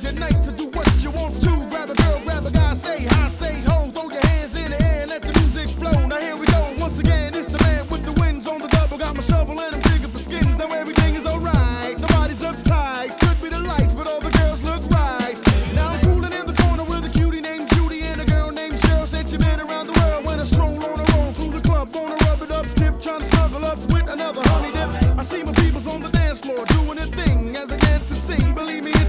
at night to do what you want to. Grab a girl, grab a guy, say hi, say ho. Throw your hands in the air and let the music flow. Now here we go, once again, it's the man with the wins on the double. Got my shovel and I'm digging for skins. Now everything is alright, nobody's uptight. Could be the lights, but all the girls look right. Now I'm cooling in the corner with a cutie named Judy and a girl named Cheryl. Said she been around the world when I stroll on a roll through the club. Wanna rub it up, dip, trying to snuggle up with another honey dip. I see my peoples on the dance floor doing their thing as I dance and sing. Believe me,